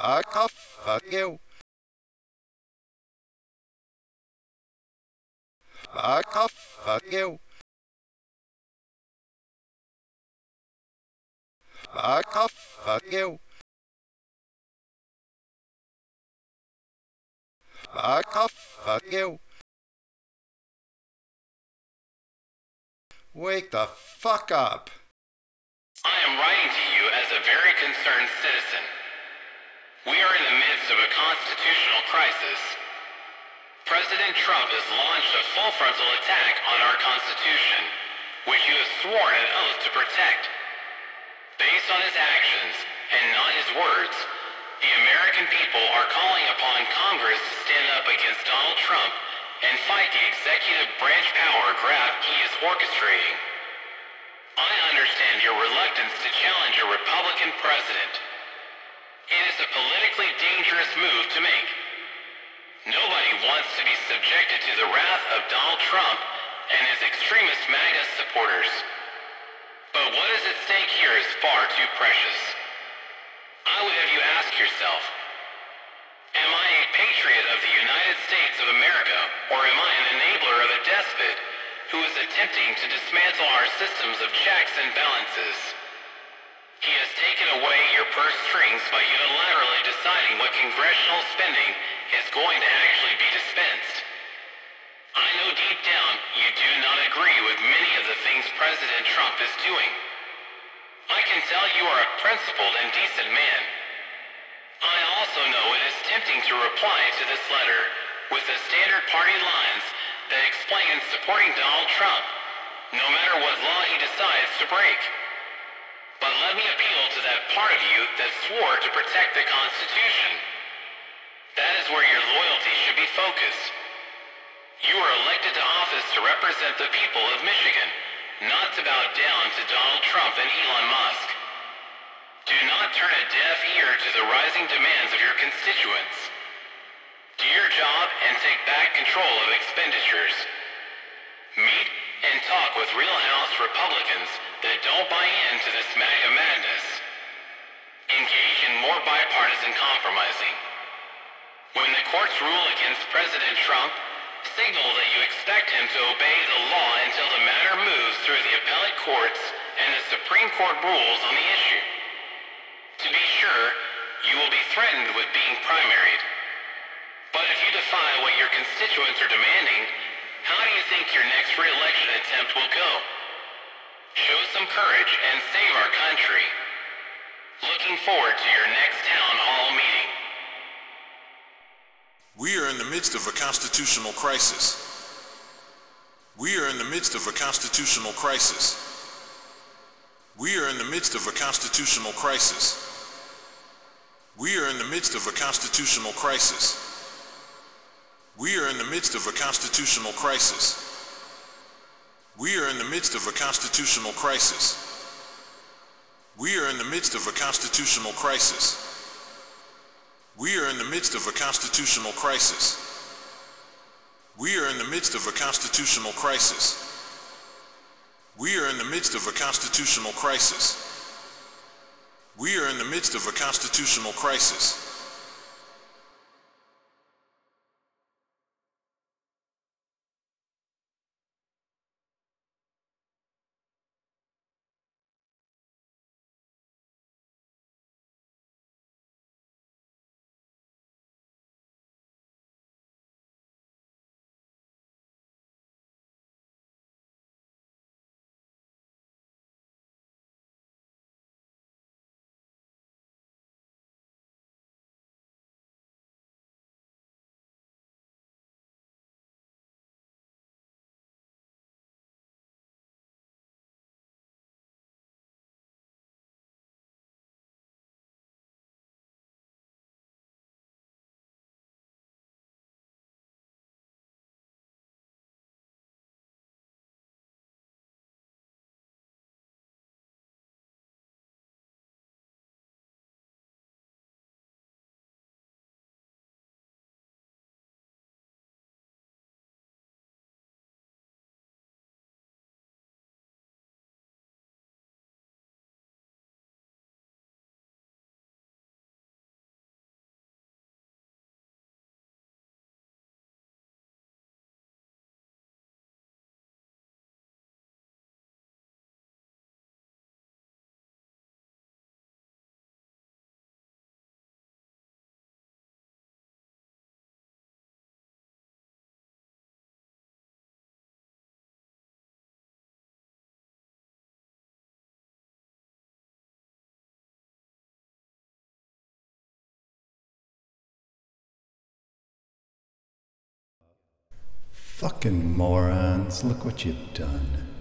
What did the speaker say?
Fuck off, fuck you. Fuck off, fuck you. Fuck off, fuck you. Fuck off, fuck you. Wake the fuck up. I am writing to you as a very concerned citizen. We are in the midst of a constitutional crisis. President Trump has launched a full frontal attack on our Constitution, which you have sworn an oath to protect. Based on his actions, and not his words, the American people are calling upon Congress to stand up against Donald Trump and fight the executive branch power grab he is orchestrating. I understand your reluctance to challenge a Republican president. It is a politically dangerous move to make. Nobody wants to be subjected to the wrath of Donald Trump and his extremist MAGA supporters. But what is at stake here is far too precious. I would have you ask yourself, am I a patriot of the United States of America, or am I an enabler of a despot who is attempting to dismantle our systems of checks and balances? He has taken away your purse strings by unilaterally deciding what congressional spending is going to actually be dispensed. I know deep down you do not agree with many of the things President Trump is doing. I can tell you are a principled and decent man. I also know it is tempting to reply to this letter with the standard party lines that explain supporting Donald Trump, no matter what law he decides to break. But let me appeal to that part of you that swore to protect the Constitution. That is where your loyalty should be focused. You were elected to office to represent the people of Michigan, not to bow down to Donald Trump and Elon Musk. Do not turn a deaf ear to the rising demands of your constituents. Do your job and take back control of expenditures. Meet and talk with real House Republicans that don't buy into this MAGA madness. Engage in more bipartisan compromising. When the courts rule against President Trump, signal that you expect him to obey the law until the matter moves through the appellate courts and the Supreme Court rules on the issue. To be sure, you will be threatened with being primaried. But if you defy what your constituents are demanding, how do you think your next re-election attempt will go? Show some courage and save our country. Looking forward to your next town hall meeting. We are in the midst of a constitutional crisis. We are in the midst of a constitutional crisis. We are in the midst of a constitutional crisis. We are in the midst of a constitutional crisis. We are in the midst of a constitutional crisis. We are in the midst of a constitutional crisis. We are in the midst of a constitutional crisis. We are in the midst of a constitutional crisis. We are in the midst of a constitutional crisis. We are in the midst of a constitutional crisis. We are in the midst of a constitutional crisis. Fucking morons, look what you've done.